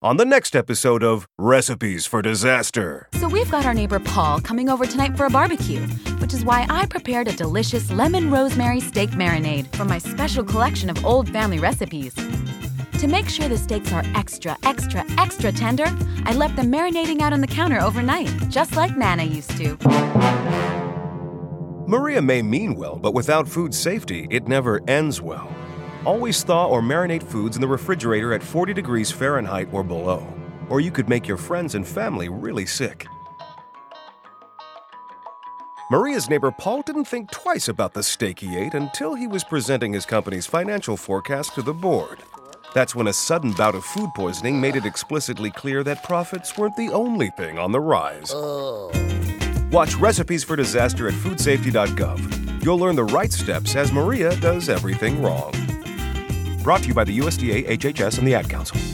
on the next episode of Recipes for Disaster. So we've got our neighbor Paul coming over tonight for a barbecue, which is why I prepared a delicious lemon rosemary steak marinade from my special collection of old family recipes. To make sure the steaks are extra tender, I left them marinating out on the counter overnight, just like Nana used to. Maria may mean well, but without food safety, it never ends well. Always thaw or marinate foods in the refrigerator at 40 degrees Fahrenheit or below, or you could make your friends and family really sick. Maria's neighbor Paul didn't think twice about the steak he ate until he was presenting his company's financial forecast to the board. That's when a sudden bout of food poisoning made it explicitly clear that profits weren't the only thing on the rise. Watch Recipes for Disaster at foodsafety.gov. You'll learn the right steps as Maria does everything wrong. Brought to you by the USDA, HHS, and the Ad Council.